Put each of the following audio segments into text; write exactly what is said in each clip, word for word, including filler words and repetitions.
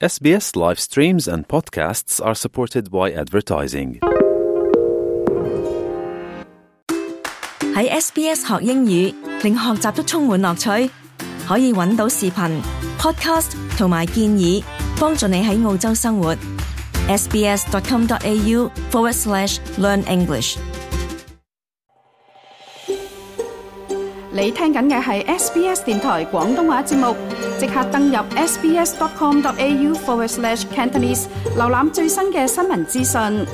S B S live streams and podcasts are supported by advertising. 喺 S B S 學英語，令學習都充滿樂趣。可以揾到視頻、podcast 同埋建議，幫助你喺澳洲生活。sbs.com.au forward slash learn English。 你聽緊嘅係 S B S 電台廣東話節目，即刻登入 sbs.com.au forward slash Cantonese， 瀏覽最新嘅新聞資訊。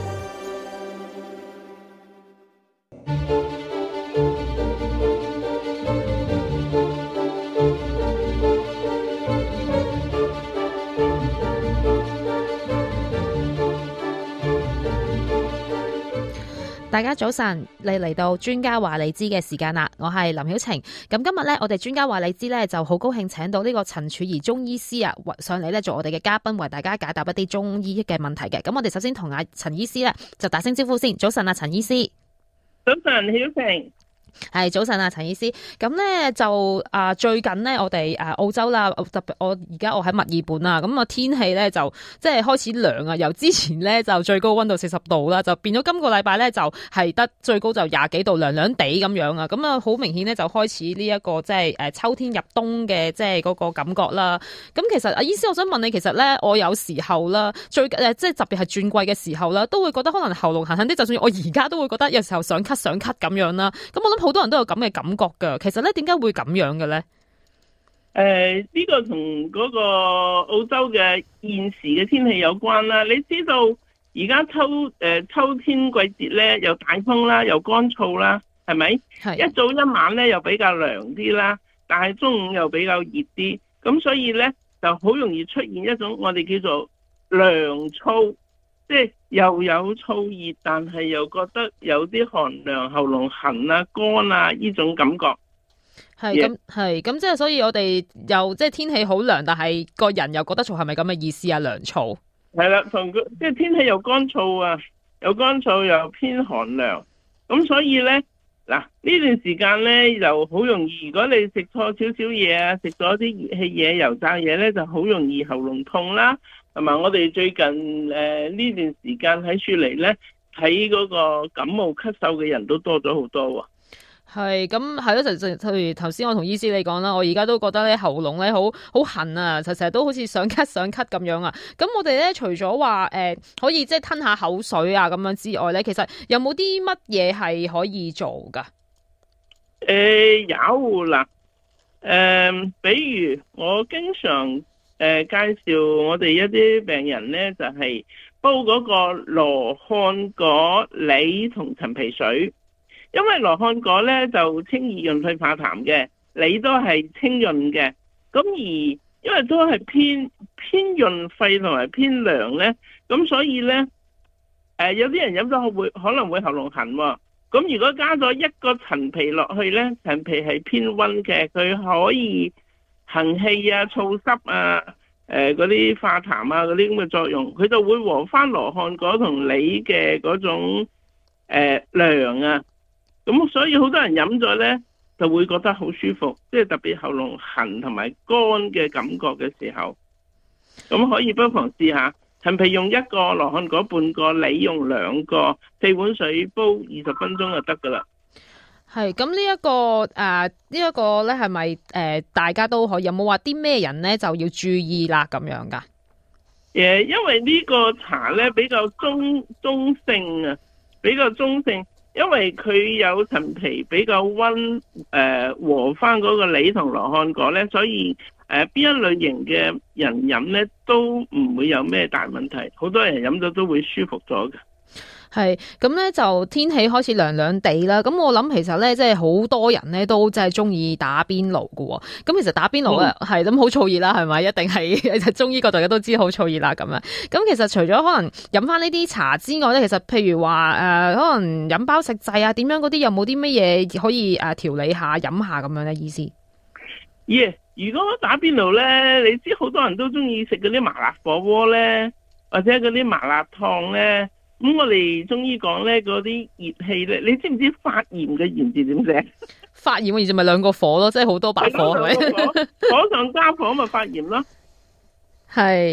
大家早晨，你嚟到專家話你知嘅時間啦，我係林曉晴。咁今日咧，我哋專家話你知咧，就好高興請到呢個陳柱儀中醫師啊，上嚟咧做我哋嘅嘉賓，為大家解答一啲中醫嘅問題嘅。咁我哋首先同阿陳醫師咧就打聲招呼先。早晨啊，陳醫師。 早晨，曉晴。 係早晨啊，陳醫師。咁咧就啊最近咧，我哋誒澳洲啦，特別我而家我喺墨爾本啊，咁啊天氣咧就即係開始涼啊，由之前咧就最高溫度四十度啦，就變咗今個禮拜咧就係得最高就廿幾度，涼涼地咁樣啊，咁啊好明顯咧就開始呢一個即係誒秋天入冬嘅即係嗰個感覺啦。咁其實阿醫師，我想問你，其實咧我有時候啦，最誒即係特別係轉季嘅時候啦，都會覺得可能喉嚨痕痕啲，就算我而家都會覺得有時候想咳想咳咁樣啦。咁我諗好多人都有咁嘅感覺噶，其實咧點解會咁樣嘅咧？誒、 呃，呢、這個同嗰個澳洲嘅現時嘅天氣有關啦。你知道而家秋誒、呃、秋天季節咧，又大風啦，又乾燥啦，係咪？係一早一晚咧又比較涼啲啦，但係中午又比較熱啲，咁所以咧就好容易出現一種我哋叫做涼燥。即係又有燥熱，但係又覺得有啲寒涼、喉嚨痕啊、乾啊呢種感覺。 係咁，係咁，即係所以我哋又即係天氣好涼，但係個人又覺得燥，係咪咁嘅意思啊？涼燥係啦，同即係天氣又乾燥啊，又乾燥又偏寒涼。咁所以咧，嗱呢段時間咧就好容易，如果你食錯少少嘢啊，食咗啲熱氣嘢、油炸嘢咧，就好容易喉嚨痛啦。同埋我哋最近誒呢、呃、段時間喺雪梨咧，睇嗰個感冒咳嗽嘅人都多咗好多喎。 係咁係咯，就就譬如頭先我同醫師你講啦，我而家都覺得咧喉嚨咧好好痕啊，就成日都好似想咳想咳咁樣啊。咁我哋咧除咗話誒可以即係吞下口水啊咁樣之外咧，其實有冇啲乜嘢係可以做噶？ 誒、呃、有啦，誒、呃、比如我經常。誒、呃，介紹我哋一啲病人咧，就係、是、煲嗰個羅漢果、梨同陳皮水，因為羅漢果咧就清熱潤肺化痰嘅，梨都係清潤嘅。咁而因為都係偏偏潤肺同埋偏涼咧，咁所以咧，誒、呃、有啲人飲咗會可能會喉嚨痕喎。咁如果加咗一個陳皮落去咧，陳皮係偏溫嘅，佢可以行氣啊、燥濕啊、誒嗰啲化痰啊嗰啲咁嘅作用，佢就會和翻羅漢果同梨嘅嗰種誒涼啊，咁所以好多人飲咗咧就會覺得好舒服，即係特別喉嚨痕同埋乾嘅感覺嘅時候，咁可以不妨試下。陳皮用一個，羅漢果半個，梨用兩個，四碗水煲二十分鐘就得噶啦。 係咁呢一個誒、呃這個、呢一個咧係咪誒大家都可以？有冇話啲咩人咧就要注意啦咁樣噶？ 誒，因為呢個茶咧比較中中性啊，比較中性，因為佢有陳皮比較溫誒、呃、和翻嗰個梨同羅漢果咧，所以誒邊、呃、一類型嘅人飲咧都唔會有咩大問題，好多人飲咗都會舒服咗嘅。 係咁咧，就天氣開始涼涼地啦。咁我諗其實咧，即係好多人咧都真係中意打邊爐噶。咁其實打邊爐啊，係咁好燥熱啦，係咪？一定係中醫角度大家都知好燥熱啦咁樣。咁其實除咗可能飲翻呢啲茶之外咧，其實譬如話誒、呃，可能飲包食滯啊，點樣嗰啲有冇啲乜嘢可以誒調理下飲下咁樣咧？意思？ 耶、yeah, 如果打邊爐咧，你知好多人都中意食嗰啲麻辣火鍋咧，或者嗰啲麻辣燙咧。咁我哋中醫講咧，嗰啲熱氣咧，你知唔知發炎嘅炎字點寫？ 發炎嘅炎字咪兩個火咯，即係好多把火係咪？ 火上加火咪發炎咯。 係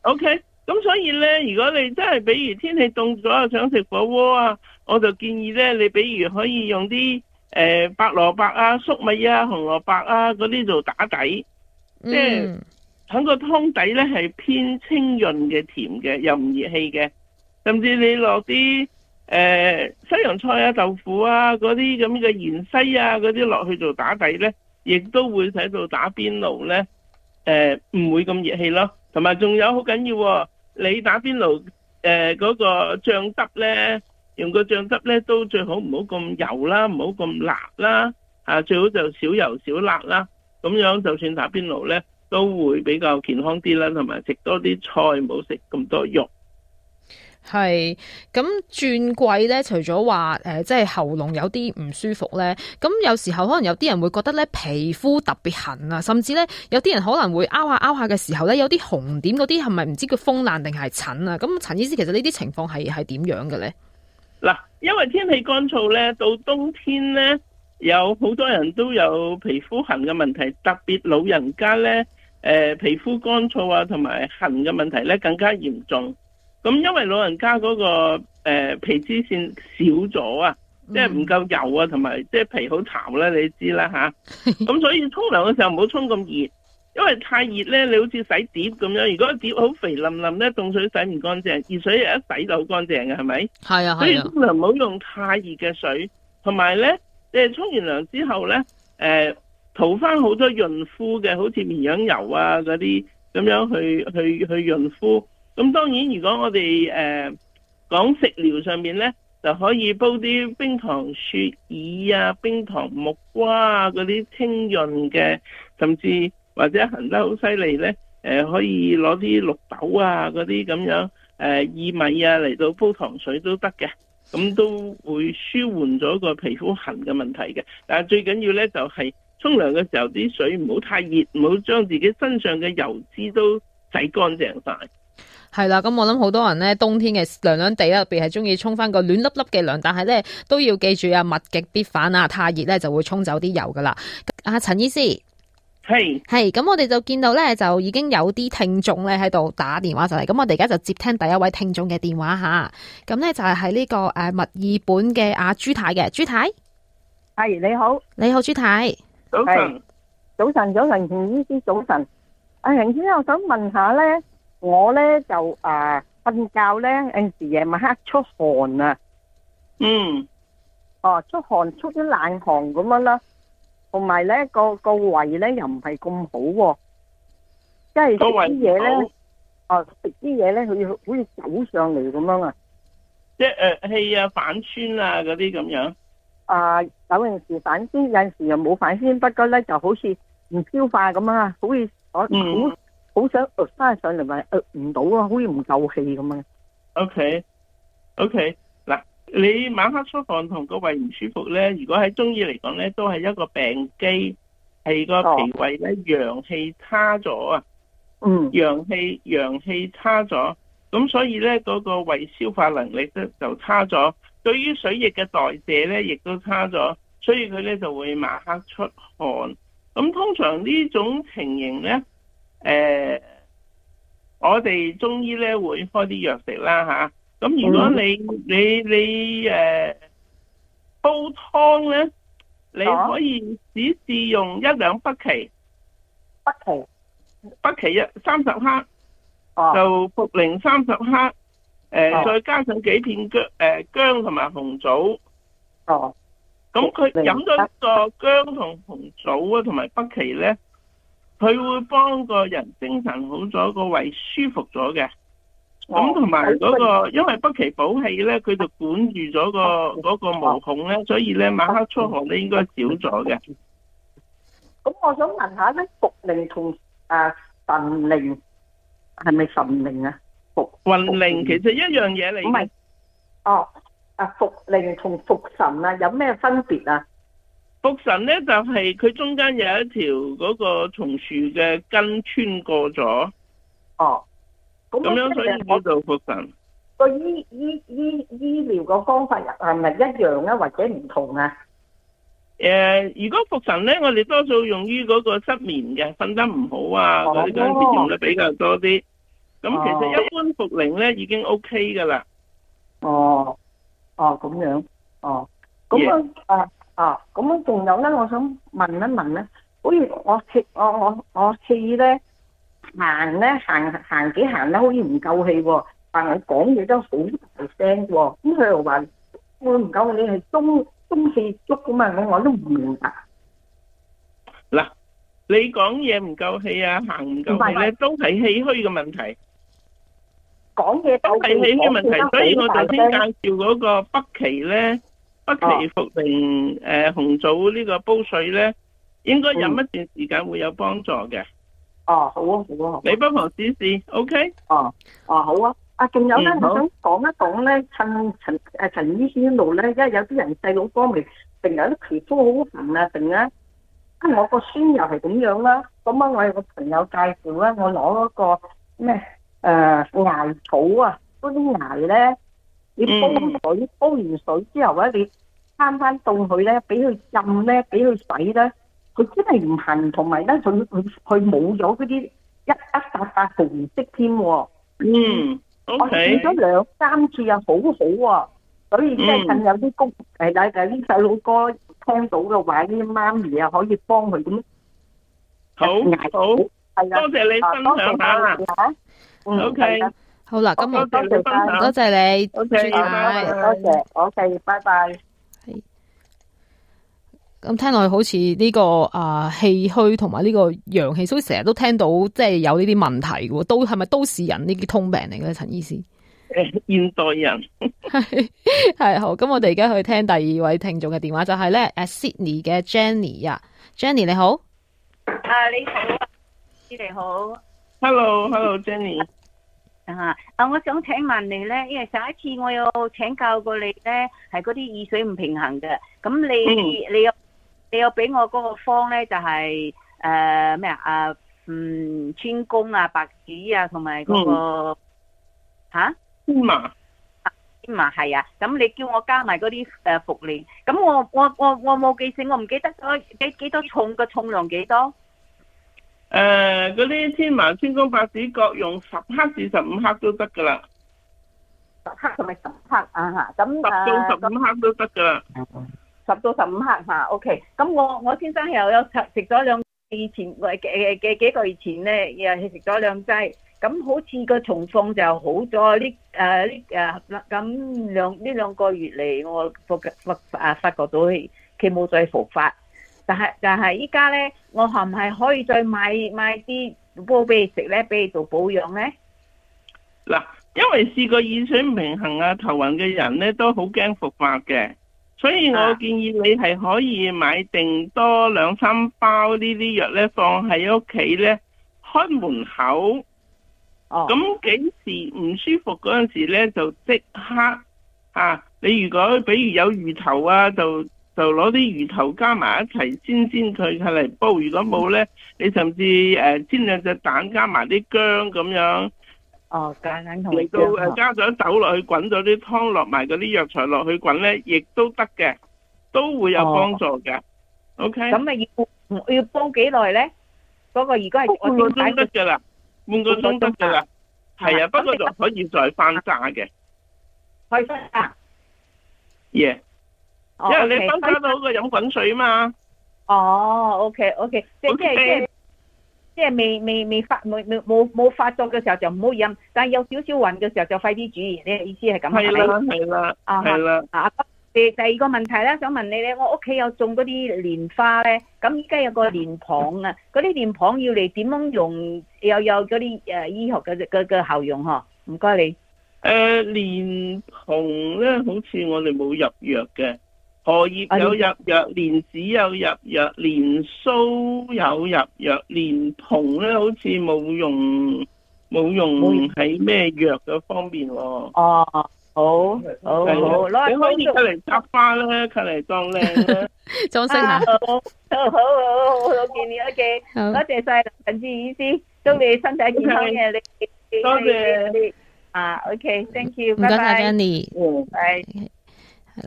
OK，咁所以咧，如果你真係比如天氣凍咗想食火鍋啊，我就建議咧，你比如可以用啲誒、呃、白蘿蔔啊、粟米啊、紅蘿蔔啊嗰啲做打底，即係喺個湯底咧係偏清潤嘅甜嘅，又唔熱氣嘅，甚至你落啲誒西洋菜啊、豆腐啊嗰啲咁嘅芫茜啊嗰啲落去做打底咧，亦都會使到打邊爐咧誒唔會咁熱氣咯。同埋仲有好緊要、哦，你打邊爐誒嗰個醬汁咧，用個醬汁咧都最好唔好咁油啦，唔好咁辣啦，啊最好就少油少辣啦，咁樣就算打邊爐咧都會比較健康啲啦，同埋食多啲菜，唔好食咁多肉。 係咁轉季咧，除咗話誒，即係喉嚨有啲唔舒服咧，咁有時候可能有啲人會覺得咧皮膚特別痕啊，甚至咧有啲人可能會拗下拗下嘅時候咧，有啲紅點嗰啲係咪唔知叫風爛定係疹啊？咁陳醫師，其實呢啲情況係係點樣嘅咧？嗱， 因為天氣乾燥咧，到冬天咧有好多人都有皮膚痕嘅問題，特別老人家咧誒、呃、皮膚乾燥啊同埋痕嘅問題咧更加嚴重。咁因為老人家嗰、那個誒、呃、皮脂腺少咗啊，即係唔夠油啊，同埋即係皮好巢啦，你知啦吓。咁所以沖涼嘅時候唔好沖咁熱，因為太熱咧，你好似洗碟咁樣。如果碟好肥淋淋咧，凍水洗唔乾淨，熱水一洗就好乾淨嘅，係咪？ 係啊， 所以沖涼唔好用太熱嘅水，同埋咧，即係沖完涼之後咧，誒、呃、塗翻好多潤膚嘅，好似綿羊油啊嗰啲咁樣去去去潤膚。咁當然，如果我哋誒、呃、講食療上面咧，就可以煲啲冰糖雪耳啊、冰糖木瓜啊嗰啲清潤嘅，甚至或者痕得好犀利咧，誒、呃、可以攞啲綠豆啊嗰啲咁樣誒薏、呃、米啊嚟到煲糖水都得嘅，咁都會舒緩咗個皮膚痕嘅問題嘅。但係最緊要咧就係沖涼嘅時候啲水唔好太熱，唔好將自己身上嘅油脂都洗乾淨晒。 係啦，咁我諗好多人咧，冬天嘅涼涼地啦，特別係中意沖翻個暖粒粒嘅涼，但係咧都要記住啊，物極必反啊，太熱咧就會沖走啲油噶啦。阿陳醫師， 係係，咁我哋就見到咧，就已經有啲聽眾咧喺度打電話就嚟，咁我哋而家就接聽第一位聽眾嘅電話吓，咁咧就係喺呢個誒墨爾本嘅阿朱太嘅，朱太， 係你好， 你好朱太， 早晨， 早晨，早晨，陳醫師早晨。阿陳醫師，我想問下咧。我咧就誒瞓、呃、覺咧，有陣時夜晚黑出汗啊， 嗯， 哦出汗出啲冷汗咁樣啦，同埋咧個個胃咧又唔係咁好、啊，即係食啲嘢咧，哦食啲嘢咧，佢好似走上嚟咁樣啊， 即係誒氣啊反酸啊嗰啲咁樣。 啊、呃、有陣時反酸，有陣時又冇反酸，不過咧就好似唔消化咁啊，好似我好。嗯好想壓翻上嚟，咪壓唔到啊！好似唔夠氣咁樣。 O K O K 嗱，你晚黑出汗同個胃唔舒服咧，如果喺中醫嚟講咧，都係一個病機，係個脾胃咧陽氣差咗啊。嗯。陽氣陽氣差咗，咁所以咧嗰個胃消化能力咧就差咗，對於水液嘅代謝咧亦都差咗，所以佢咧就會晚黑出汗。咁通常呢種情形咧。誒、呃，我哋中醫咧會開啲藥食啦吓，咁、啊、如果你、嗯、你你誒、呃、煲湯咧，你可以只試用一兩北芪， 北芪， 北芪一三十克，哦、就茯苓三十克，誒、呃哦、再加上幾片薑誒薑同埋紅棗，哦，咁佢飲咗個薑同紅棗啊，同埋北芪咧。佢會幫個人精神好咗，個胃舒服咗嘅。咁同埋嗰個，因為北芪補氣咧，佢就管住咗個嗰個毛孔咧，所以咧晚黑出汗咧應該少咗嘅。 咁我想問下咧，茯苓同誒神靈係咪神靈啊？茯苓苓其實一樣嘢嚟。唔係。 哦，啊茯苓同茯神啊，有咩分別啊？ 茯神咧就係、是、佢中間有一條嗰個松樹嘅根穿過咗，哦，咁樣所以叫做茯神。 個醫醫醫醫療個方法係咪一樣啊，或者唔同啊？ 誒、呃，如果茯神咧，我哋多數用於嗰個失眠嘅，瞓得唔好啊，嗰啲嗰陣時用得比較多啲。 咁其實一般茯苓咧已經 OK 噶啦。 哦，哦咁樣，哦，咁啊啊啊，咁啊仲有咧，我想問一問咧，好似我氣我我我氣咧行咧行行幾行咧，好似唔夠氣喎，但係我講嘢都好大聲喎，咁佢又話會唔夠，你係中中氣足噶嘛，我我都唔明白。 嗱，你講嘢唔夠氣啊，行唔夠氣咧，都係氣虛嘅問題。 講嘢都係氣虛嘅問題，所以我頭先介紹嗰個北芪咧，北芪茯苓誒紅棗呢個煲水咧，應該飲一段時間會有幫助嘅。 哦，好啊，好啊，好。 你不妨試試 ，OK？ 哦，哦，好啊。啊，仲有咧，我想講一講咧，趁陳誒陳醫師度咧，因為有啲人細佬哥咪成日啲皮膚好痕啊，成日，啊我個孫又係咁樣啦。咁啊，我有個朋友介紹啦，我攞嗰個咩誒艾草啊，嗰啲艾咧，你煲水，煲完水之後咧，你攤翻凍佢咧，俾佢浸咧，俾佢洗咧，佢真係唔痕，同埋咧佢佢佢冇咗嗰啲一一笪笪紅色添喎。 嗯。 我試咗兩三次啊，好好啊，所以即係趁有啲公誒誒啲細佬哥聽到嘅話，啲媽咪啊可以幫佢咁。 好，好，多謝你分享下。O K， 好啦，咁我多謝你分享， 多謝你， 多謝， 多謝，O K，拜拜。 係。咁聽落去好似呢個啊氣虛同埋呢個陽氣，所以成日都聽到即係有呢啲問題嘅，都係咪都市人呢啲通病嚟嘅咧？陳醫師， 誒，現代人係係好，咁我哋而家去聽第二位聽眾嘅電話，就係咧誒 Sydney 嘅 Jenny 啊 ，Jenny 你好， 啊你好，你好 ，Hello，Hello，Jenny， 啊啊，我想請問你咧，因為上一次我有請教過你咧，係嗰啲意水唔平衡嘅，咁你、嗯、你有。你有俾我嗰個方咧，就係誒咩啊？啊，嗯，川芎啊、白芷啊，同埋嗰個吓芝麻， 芝麻係啊。咁你叫我加埋嗰啲誒茯苓，咁我我我我冇記性，我唔記得咗幾幾多重嘅重量幾多？ 誒，嗰啲芝麻、川芎、白芷各用十克至十五克都得噶啦。 十克同埋十克啊吓，咁十到十五克都得噶啦。 十到十五克吓 ，OK。咁我我先生又有食食咗兩以前誒嘅嘅幾個月前咧，又係食咗兩劑，咁好似個情況就好咗。呢誒呢誒咁兩呢兩個月嚟，我發發啊發覺到佢冇再復發，但係但係依家咧，我係唔係可以再買買啲煲俾你食咧，俾你做保養咧？ 嗱，因為試過耳水唔平衡啊、頭暈嘅人咧，都好驚復發嘅。所以我建議你係可以買定多兩三包呢啲藥咧，放喺屋企咧，開門口。哦。咁幾時唔舒服嗰陣時咧，就即刻啊！你如果比如有魚頭啊，就就攞啲魚頭加埋一齊煎煎佢嚟煲。如果冇咧，你甚至誒煎兩隻蛋加埋啲薑咁樣。 哦，簡單同嚟到誒加咗酒落去滾咗啲湯，落埋嗰啲藥材落去滾咧，亦都得嘅，都會有幫助嘅。O K。咁咪要要煲幾耐咧？嗰個如果係半個鐘得噶啦，半個鐘得噶啦。係啊，不過就可以再翻炸嘅。 可以翻炸。 耶。因為你翻炸到好過飲滾水啊嘛。 哦，O K O K，即係即係。即係未未未發冇冇冇發作嘅時候就唔好飲，但係有少少暈嘅時候就快啲煮。你嘅意思係咁係咪？ 係啦係啦，啊係啦。 啊，第第二個問題咧，想問你咧，我屋企有種嗰啲蓮花咧，咁依家有個蓮蓬啊，嗰啲蓮蓬要嚟點樣用？有有嗰啲誒醫學嘅嘅嘅效用嗬？唔該你。誒， 蓮蓬咧，好似我哋冇入藥嘅。荷葉有入藥，蓮子有入藥，蓮鬚有入藥，蓮蓬咧好似冇用冇用喺咩藥嘅方面喎。 哦，好，好，好， 你可以嚟插花啦，嚟當靚啦， 裝飾下。 好，好，好，好，好見你 OK，多謝晒陳志醫師，祝你身體健康嘅你。 多謝。 啊 ，OK，Thank you， 唔該晒 Jenny。 嗯，係。 係啦。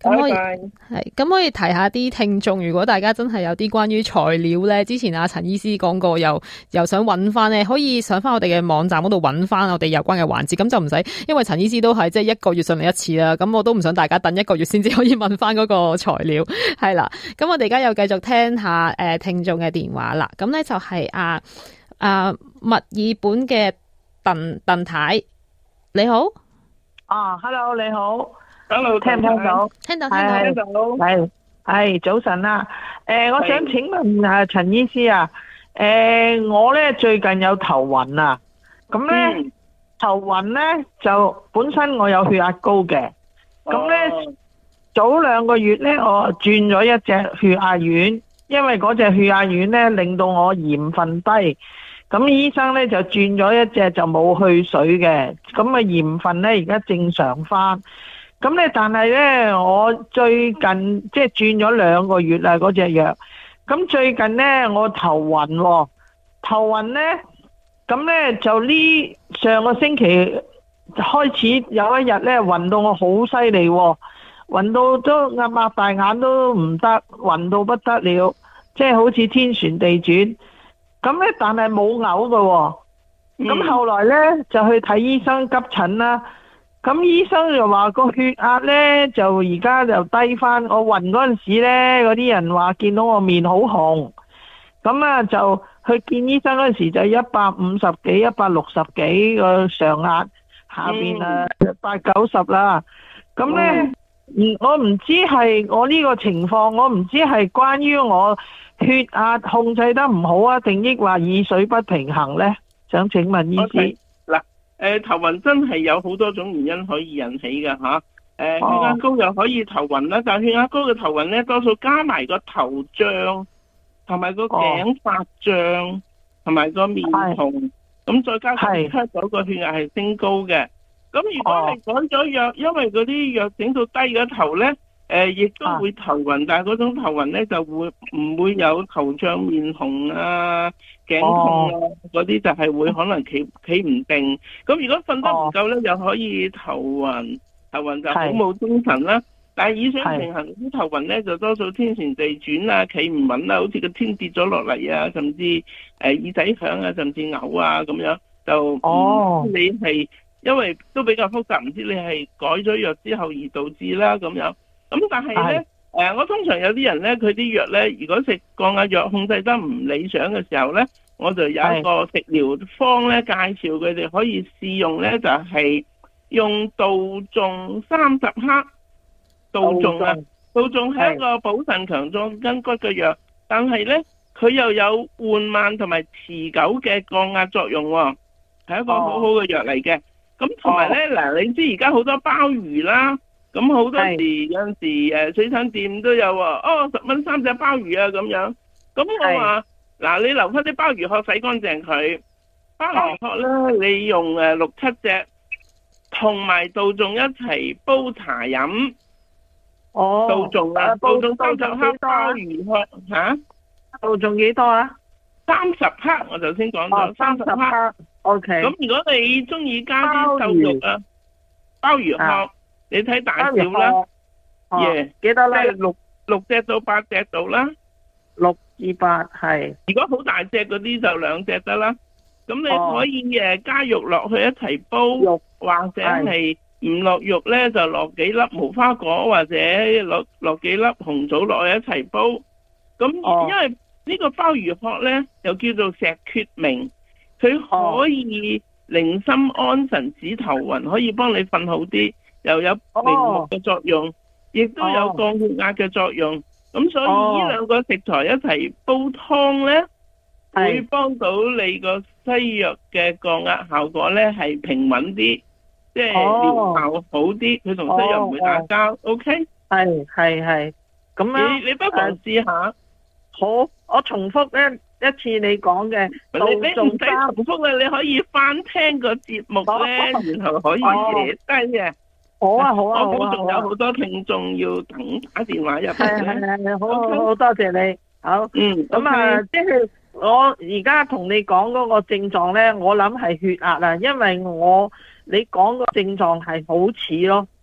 咁可以拜拜。 係，咁可以提下啲聽眾，如果大家真係有啲關於材料咧，之前阿陳醫師講過，又又想揾翻咧，可以上翻我哋嘅網站嗰度揾翻我哋有關嘅環節，咁就唔使，因為陳醫師都係即係一個月上嚟一次啦，咁我都唔想大家等一個月先至可以問翻嗰個材料，係啦。咁我哋而家又繼續聽下誒、呃、聽眾嘅電話啦，咁咧就係啊啊墨爾本嘅鄧鄧太，你好。 啊 ，hello， 你好。 Hello， 聽唔聽到？ 聽到聽到。 係係早晨啦。誒、呃，我想請問啊，陳醫師啊，誒、呃，我咧最近有頭暈啊，咁咧、嗯、頭暈咧就本身我有血壓高嘅，咁咧、哦、早兩個月咧我轉咗一隻血壓丸，因為嗰隻血壓丸咧令到我鹽分低，咁醫生咧就轉咗一隻就冇去水嘅，咁啊鹽分咧而家正常翻。咁咧，但係咧，我最近即係轉咗兩個月啦，嗰隻藥。咁最近咧，我頭暈喎，頭暈咧，咁咧就呢上個星期開始有一日咧，暈到我好犀利喎，暈到都擘擘大眼都唔得，暈到不得了，即係好似天旋地轉。咁咧，但係冇嘔㗎喎。咁後來咧就去睇醫生急診啦。咁醫生就話個血壓咧就而家就低翻，我暈嗰陣時咧，嗰啲人話見到我面好紅，咁啊就去見醫生嗰陣時就一百五十幾、一百六十幾個上壓，下邊啊八九十啦。咁咧，嗯，我唔知係我呢個情況，我唔知係關於我血壓控制得唔好啊，定抑或耳水不平衡咧？想請問醫師。 Okay. 誒、呃，頭暈真係有好多種原因可以引起嘅吓，誒、呃哦，血壓高又可以頭暈啦，但係血壓高嘅頭暈咧，多數加埋個頭脹，同埋個頸發脹，同埋個面紅，咁再加上 check 到個血壓係升高嘅，咁如果係改咗藥，因為嗰啲藥整到低咗頭咧，誒、呃，亦都會頭暈，但係嗰種頭暈咧就會唔會有頭脹、面紅啊？頸痛啊，嗰啲就係會可能企企唔定。咁如果瞓得唔夠咧，又可以頭暈，頭暈就好冇精神啦。但係耳水平衡啲頭暈咧，就多數天旋地轉啊，企唔穩啊，好似個天跌咗落嚟啊，甚至誒耳仔響啊，甚至嘔啊咁樣。就哦，你係因為都比較複雜，唔知你係改咗藥之後而導致啦咁樣。咁但係咧。誒、呃，我通常有啲人咧，佢啲藥咧，如果食降壓藥控制得唔理想嘅時候咧，我就有一個食療方咧，介紹佢哋可以試用咧，就係、是、用杜仲三十克。杜仲啊，杜仲係一個補腎強壯筋骨嘅藥，但係咧佢又有緩慢同埋持久嘅降壓作用喎、哦，係一個好好嘅藥嚟嘅。咁同埋咧，嗱、哦，你知而家好多鮑魚啦。咁好多時有陣時誒水產店都有喎，哦十蚊三隻鮑魚啊咁樣。咁我話嗱，你留翻啲鮑魚殼洗乾淨佢，鮑魚殼咧你用誒六七隻，同埋杜仲一齊煲茶飲。哦，杜仲啊，杜仲三十克鮑魚殼嚇， 杜仲幾多啊？ 三十克，我頭先講咗三十克。 O K。 咁如果你中意加啲瘦肉啊，鮑魚殼。你睇大小啦，耶，幾多啦？六六隻到八隻到啦， 六至八係。 如果好大隻嗰啲就兩隻得啦。咁你可以誒加肉落去一齊煲，或者係唔落肉咧就落幾粒無花果或者落落幾粒紅棗落去一齊煲。咁因為呢個鮑魚殼咧又叫做石決明，佢可以寧心安神止頭暈，可以幫你瞓好啲。又有明目嘅作用，亦、哦、都有降血壓嘅作用。咁、哦、所以呢兩個食材一齊煲湯咧、哦，會幫到你個西藥嘅降壓效果咧係平穩啲，即係療效好啲。佢同西藥唔會打交。哦、OK？ 係係係。咁樣你你不妨試下。 好，我重複一一次你講嘅。 你你唔使重複啦，你可以翻聽個節目咧、哦，然後可以寫低嘅。好啊好啊，我估仲有好多聽眾要等打電話入嚟。係係係，好好好，多謝你。好，嗯， 咁啊，即係我而家同你講嗰個症狀咧，我諗係血壓啊，因為我你講個症狀係好似咯，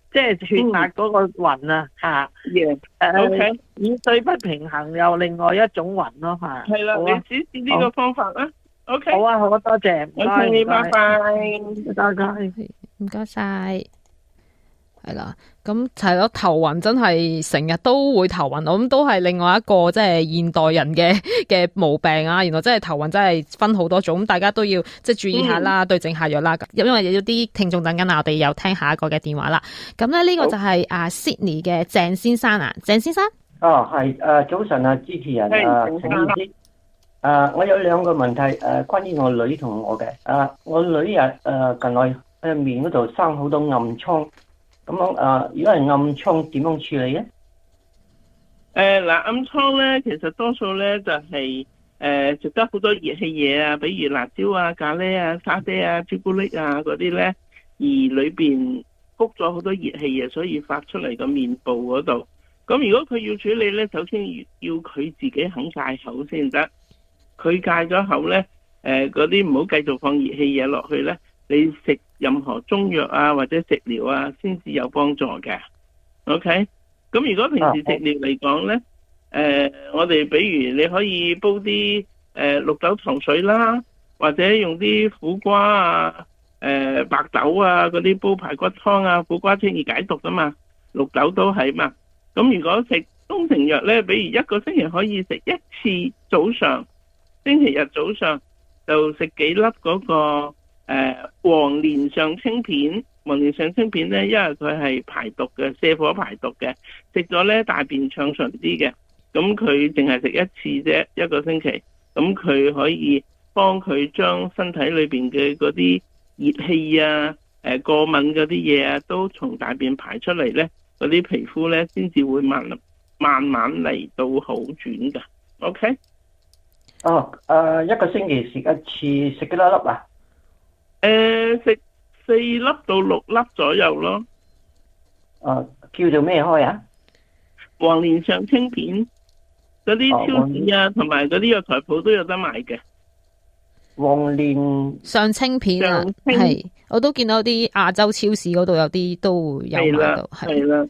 即係血壓嗰個暈啊嚇。 誒、 嗯、 ，O K， 耳水不平衡又另外一種暈咯嚇。 係啦，你試試呢個方法啦。O K。 好啊，好啊，多謝。唔該， 你拜拜。 拜拜。 唔該晒。係啦，咁係咯，頭暈真係成日都會頭暈，我諗都係另外一個即係現代人嘅嘅毛病啊！原來真係頭暈真係分好多種，咁大家都要即係注意下啦，嗯、對症下藥啦。因為有啲聽眾等緊啊，我哋又聽下一個嘅電話啦。咁咧呢個就係啊 Sydney 嘅鄭先生啊，鄭先生。 哦，係誒，早晨啊，主持人啊，陳醫師。誒，我有兩個問題誒，關於我女同我嘅。誒，我女啊誒近來誒面嗰度生好多暗瘡。咁樣誒，如果係暗瘡，點樣處理咧？ 誒，嗱，暗瘡咧，其實多數咧就係誒食得好多熱氣嘢啊，比如辣椒啊、咖喱啊、沙爹啊、朱古力啊嗰啲咧，而裏邊谷咗好多熱氣嘢，所以發出嚟個面部嗰度。咁如果佢要處理咧，首先要要佢自己肯戒口先得。佢戒咗口咧，誒嗰啲唔好繼續放熱氣嘢落去咧。你食任何中藥啊或者食療啊，先至有幫助嘅。OK，咁如果平時食療嚟講咧，誒、呃，我哋比如你可以煲啲誒、呃、綠豆糖水啦，或者用啲苦瓜啊、誒、呃、白豆啊嗰啲煲排骨湯啊，苦瓜清熱解毒噶嘛，綠豆都係嘛。咁如果食中成藥咧，比如一個星期可以食一次早上，星期日早上就食幾粒嗰、那個。誒、呃，黃連上清片，黃連上清片咧，因為佢係排毒嘅，瀉火排毒嘅，食咗咧大便暢順啲嘅。咁佢淨係食一次啫，一個星期。咁佢可以幫佢將身體裏邊嘅嗰啲熱氣啊、誒、呃、過敏嗰啲嘢啊，都從大便排出嚟咧，嗰啲皮膚咧先至會慢慢慢嚟到好轉噶。OK？ 哦，誒、呃，一個星期食一次，食幾多粒啊？ 誒、呃，食四粒到六粒左右咯。 誒、啊，叫做咩開啊？ 黃連上清片，嗰啲超市啊，同埋嗰啲藥材鋪都有得賣嘅。 黃連上清片啊，係，我都見到啲亞洲超市嗰度有啲都會有賣到， 係啦。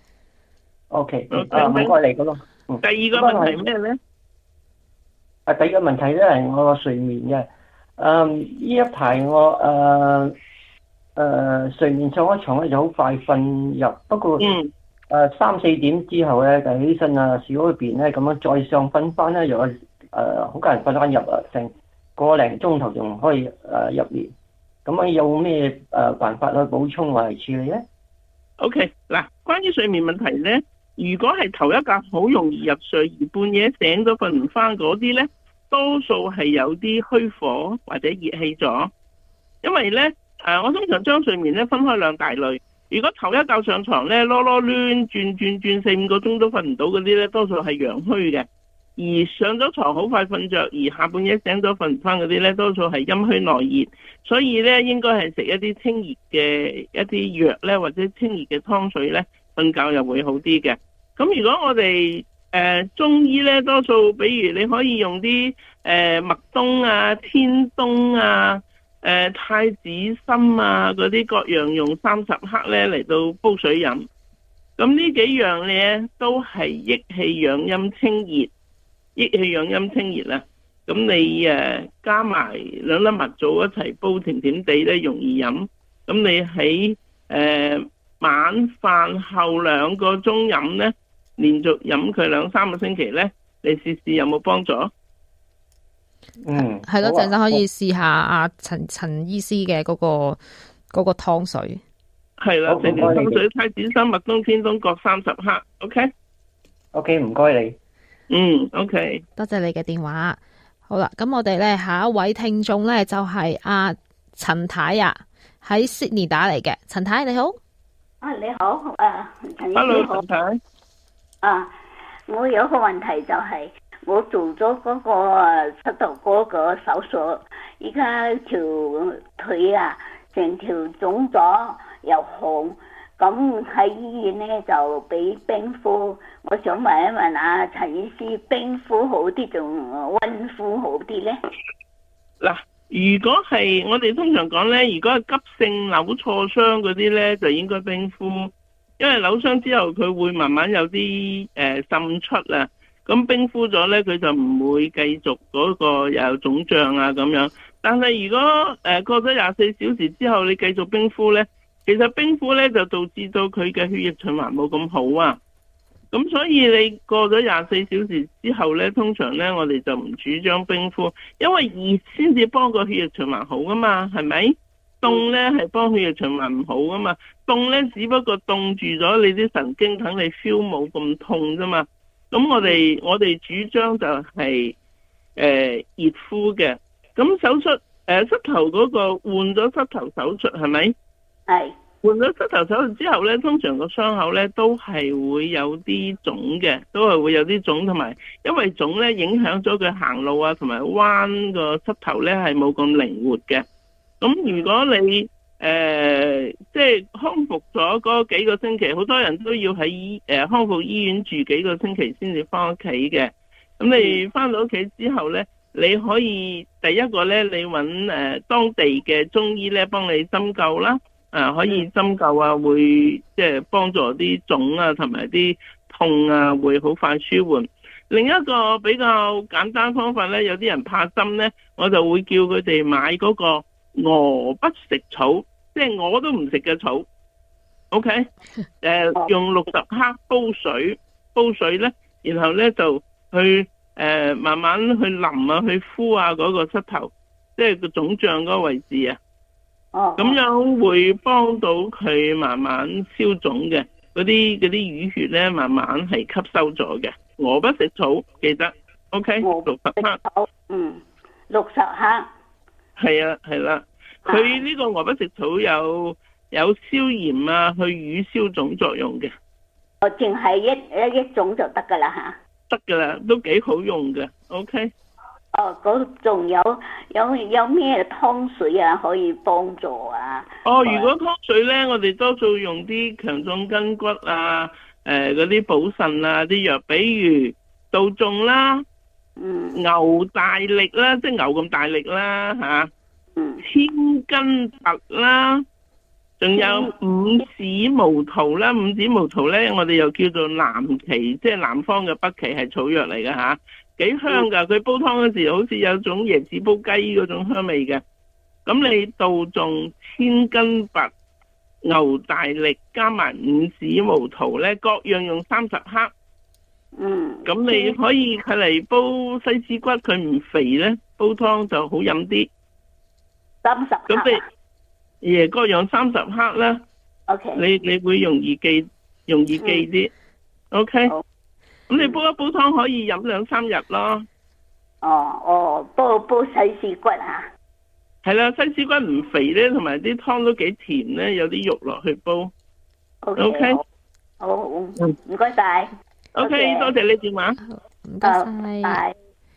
O K，啊，唔該你嗰個。 第二個問題咩咧？ 啊，第二個問題咧係我個睡眠嘅。嗯，呢一排我誒誒、呃呃、睡眠上咗床咧就好快瞓入，不過誒、呃、三四點之後咧就起身啊，小嗰邊咧咁樣再上瞓翻咧又誒好艱難瞓翻入啊，成個零鐘頭仲可以誒、呃、入眠，咁啊有咩誒辦法去補充或係處理咧 ？OK，嗱，關於睡眠問題咧，如果係頭一覺好容易入睡，而半夜醒咗瞓唔翻嗰啲咧，多數係有啲虛火或者熱氣咗，因為咧誒、呃，我通常將睡眠咧分開兩大類。如果頭一覺上床咧，囉囉攣轉轉轉四五個鐘都瞓唔到嗰啲咧，多數係陽虛嘅；而上咗床好快瞓着，而下半夜醒咗瞓唔翻嗰啲咧，多數係陰虛內熱。所以咧，應該係食一啲清熱嘅一啲藥咧，或者清熱嘅湯水咧，瞓覺又會好啲嘅。咁如果我哋誒、呃，中醫咧多數，比如你可以用啲誒麥冬啊、天冬啊、誒、呃、太子參啊嗰啲各樣用三十克咧嚟到煲水飲。咁呢幾樣咧都係益氣養陰清熱，益氣養陰清熱啦。咁你誒、呃、加埋兩粒麥棗一齊煲，甜甜地咧容易飲。咁你喺誒、呃、晚飯後兩個鐘飲咧，連續飲佢兩三個星期咧，你試試有冇幫助？ 嗯， 係咯，陣間可以試下阿陳陳醫師嘅嗰個嗰個湯水。 係啦，成條湯水太子參、麥冬、天冬各三十克。OK。OK， 唔該你。 嗯 ，OK。 多謝你嘅電話。好啦，咁我哋咧下一位聽眾咧就係阿陳太啊，喺 Sydney 打嚟嘅。陳太你好。 啊你好，誒陳醫師好。 Hello，陳太。 啊，我有個問題就係、是、我做咗嗰個膝頭哥個手術，依家條腿啊成條腫咗又紅，咁喺醫院咧就俾冰敷。我想問一問啊，陳醫師，冰敷好啲仲溫敷好啲咧？ 嗱，如果係我哋通常講咧，如果係急性扭挫傷嗰啲咧，就應該冰敷。 因為扭傷之後佢會慢慢有啲誒滲出啊，咁冰敷咗咧佢就唔會繼續嗰個有腫脹啊咁樣。但係如果誒、呃、過咗廿四小時之後你繼續冰敷咧，其實冰敷咧就導致到佢嘅血液循環冇咁好啊。咁所以你過咗廿四小時之後咧，通常咧我哋就唔主張冰敷，因為熱先至幫個血液循環好噶嘛，係咪？凍咧係幫血液循環唔好噶嘛，凍咧只不過凍住咗你啲神經，等你 feel 冇咁痛啫嘛。咁我哋我哋主張就係誒熱敷嘅。咁手術誒、呃、膝頭嗰個換咗膝頭手術係咪？ 係。 換咗膝頭手術之後咧，通常個傷口咧都係會有啲腫嘅，都係會有啲腫，同埋因為腫咧影響咗佢行路啊，同埋彎個膝頭咧係冇咁靈活嘅。咁如果你誒、呃、即係康復咗嗰幾個星期，好多人都要喺醫誒康復醫院住幾個星期先至翻屋企嘅。咁你翻到屋企之後咧，你可以第一個咧，你揾誒、呃、當地嘅中醫咧幫你針灸啦。啊，可以針灸啊，會即係幫助啲腫啊，同埋啲痛啊，會好快舒緩。另一個比較簡單方法咧，有啲人怕針咧，我就會叫佢哋買嗰個鵝不食草，即係我都唔食嘅草。OK，誒、呃，用六十克煲水，煲水咧，然後咧就去誒、呃、慢慢去淋啊，去敷啊嗰個膝頭，即係個腫脹嗰個位置啊。哦，咁樣會幫到佢慢慢消腫嘅，嗰啲嗰啲淤血咧，慢慢係吸收咗嘅。鵝不食草，記得 ，OK， 六十克， 嗯，六十克， 係啊，係啦，佢呢個鵝不食草有有消炎啊，去乳消腫作用嘅。 我淨係一一一種就得噶啦吓， 得噶啦，都幾好用嘅 ，OK。 哦，嗰仲有有有咩湯水啊可以幫助啊？ 哦，如果湯水咧，我哋多數用啲強壯筋骨啊，誒嗰啲補腎啊啲藥，比如杜仲啦，嗯，牛大力啦，即係牛咁大力啦吓，嗯，千斤拔啦，仲有五指毛桃啦，五指毛桃咧，我哋又叫做南芪，即係南方嘅北芪，係草藥嚟嘅吓。幾香噶，佢煲湯嗰時好似有種椰子煲雞嗰種香味嘅。咁你杜仲、千斤拔、牛大力加埋五指毛桃咧，各樣用三十克。嗯。咁你可以佢嚟煲西施骨，佢唔肥咧，煲湯就好飲啲。 三十克。咁你，耶，各樣三十克啦。 OK。 你你會容易記，容易記啲。嗯、OK。咁你煲一煲湯可以飲兩三日咯。 哦哦，煲煲西施骨啊。 係啦，西施骨唔肥咧，同埋啲湯都幾甜咧，有啲肉落去煲。O K。 好，唔該晒。 O K，多謝你電話。 唔該晒。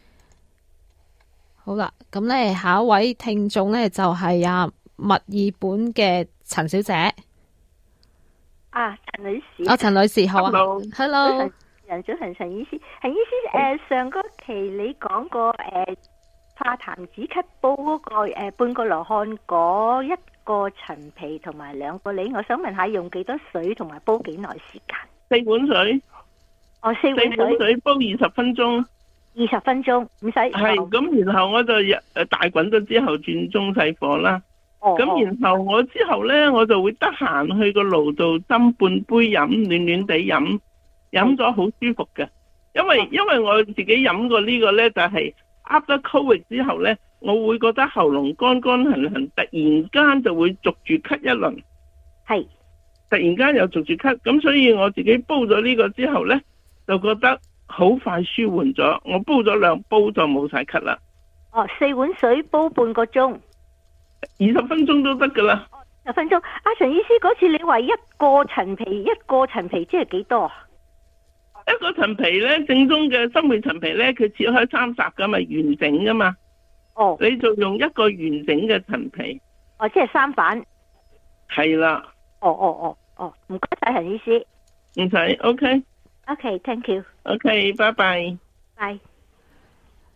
好啦，咁咧下一位聽眾咧就係阿墨爾本嘅陳小姐。 啊，陳女士。 啊，陳女士好啊。 Hello。 Hello。 早晨，陳醫師，陳醫師，誒、呃，上個期你講過誒，化痰止咳煲嗰個誒、呃、半個羅漢果一個陳皮同埋兩個梨，我想問下用幾多水同埋煲幾耐時間？ 四碗水。 哦，四碗水。 四碗水煲二十分鐘。 二十分鐘，唔使。 係，咁然後我就誒大滾咗之後轉中細火啦。哦。咁然後我之後咧，我就會得閒去個爐度斟半杯飲，暖暖地飲。飲咗好舒服嘅，因為因為我自己飲過呢個呢，就係 after COVID 之後呢，我會覺得喉嚨乾乾痕痕，突然間就會逐住咳一輪， 係， 突然間又逐住咳，咁所以我自己煲咗呢個之後呢，就覺得好快舒緩咗，我煲咗兩煲就冇晒咳啦。 哦，四碗水煲半個鐘， 二十分鐘都得噶啦。 十分鐘，阿陳醫師嗰次你話一個陳皮，一個陳皮即係幾多？ 一個陳皮咧，正宗嘅新會陳皮咧，佢切開三十噶嘛，完整噶嘛。 哦。你就用一個完整嘅陳皮。 哦，即係三瓣。 係啦。 哦哦哦哦，唔該晒陳醫師。 唔使 ，OK。 OK，thank you。 OK，拜拜。 拜。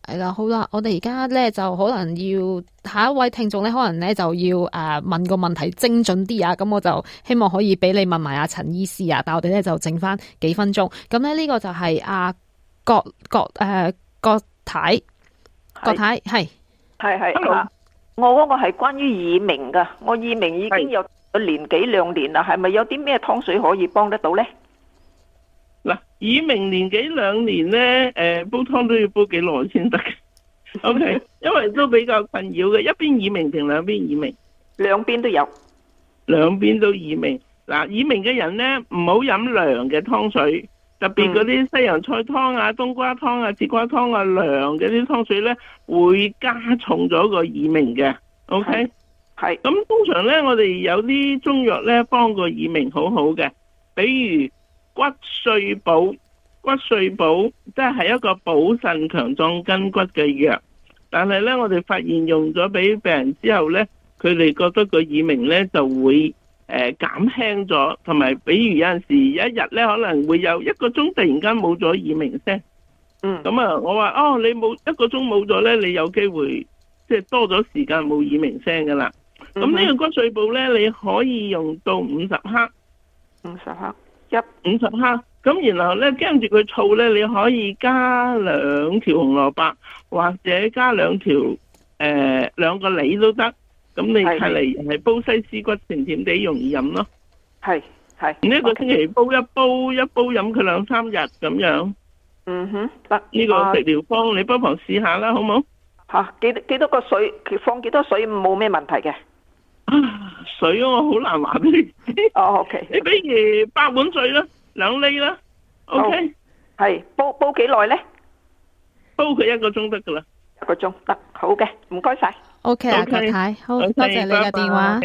係啦，好啦，我哋而家咧就可能要下一位聽眾咧，可能咧就要誒、呃、問個問題精準啲啊，咁我就希望可以俾你問埋阿陳醫師啊，但我哋咧就剩翻幾分鐘，咁咧呢個就係阿郭郭誒郭太，郭太係係係，我嗰個係關於耳鳴噶，我耳鳴已經有年幾兩年啦，係咪有啲咩湯水可以幫得到咧？ 嗱，耳鳴年幾兩年咧，誒，煲湯都要煲幾耐先得嘅。O K， 因為都比較困擾嘅，一邊耳鳴定兩邊耳鳴？兩邊都有，兩邊都耳鳴。嗱，耳鳴嘅人咧，唔好飲涼嘅湯水，特別嗰啲西洋菜湯啊、冬瓜湯啊、節瓜湯啊，涼嘅啲湯水咧，會加重咗個耳鳴嘅。O K，係。咁通常咧，我哋有啲中藥咧，幫個耳鳴好好嘅，比如骨碎補，骨碎補即係一個補腎強壯筋骨嘅藥，但係咧我哋發現用咗俾病人之後咧，佢哋覺得個耳鳴咧就會誒減輕咗，同埋比如有陣時一日咧可能會有一個鐘突然間冇咗耳鳴聲，嗯，咁啊我話哦你冇一個鐘冇咗咧，你有機會即係多咗時間冇耳鳴聲噶啦，咁呢、嗯、個骨碎補咧你可以用到五十克，五十克。一五十克，咁然後咧跟住佢燥咧，你可以加兩條紅蘿蔔，或者加兩條誒兩個梨都得。咁你睇嚟係煲西施骨甜甜地容易飲咯。係係。呢一個星期煲一煲一煲飲佢兩三日咁樣。嗯哼，得呢個食療方，你不妨試下啦，好冇？吓，幾幾多個水？放幾多水冇咩問題嘅。水我好難話俾你知。哦 ，OK。你比如八碗水啦，兩厘啦 ，OK。係煲煲幾耐咧？煲佢一個鐘得噶啦。一個鐘得，好嘅，唔該晒。OK 啊，郭太，好多謝你嘅電話。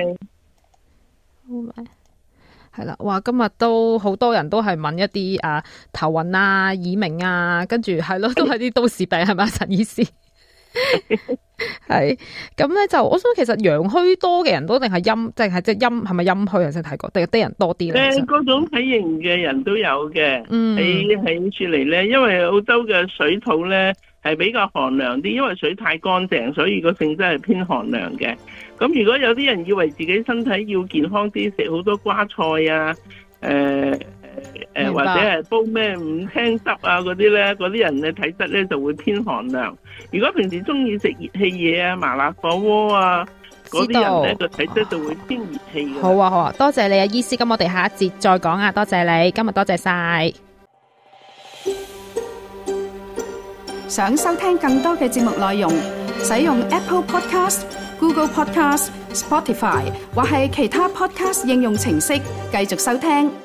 係啦，哇！今日都好多人都係問一啲啊頭暈啊、耳鳴啊，跟住係咯，都係啲都市病係咪，陳醫師？係咁咧，就我想其實陽虛多嘅人都定係陰，即係即係陰係咪陰虛啊？先睇過，定係啲人多啲咧？誒，各種體型嘅人都有嘅。嗯，喺喺處嚟咧，因為澳洲嘅水土咧係比較寒涼啲，因為水太乾淨，所以個性質係偏寒涼嘅。咁如果有啲人以為自己身體要健康啲，食好多瓜菜啊，誒、呃。誒，或者係煲咩五青汁啊嗰啲咧，嗰啲人嘅體質咧就會偏寒涼。如果平時中意食熱氣嘢啊、麻辣火鍋啊，嗰啲人咧個體質就會偏熱氣嘅。好啊好啊，多謝你啊，醫師。咁我哋下一節再講啊，多謝你，今日多謝晒。 想收聽更多嘅節目內容，使用 Apple Podcast、Google Podcast、Spotify 或係其他 Podcast 應用程式繼續收聽。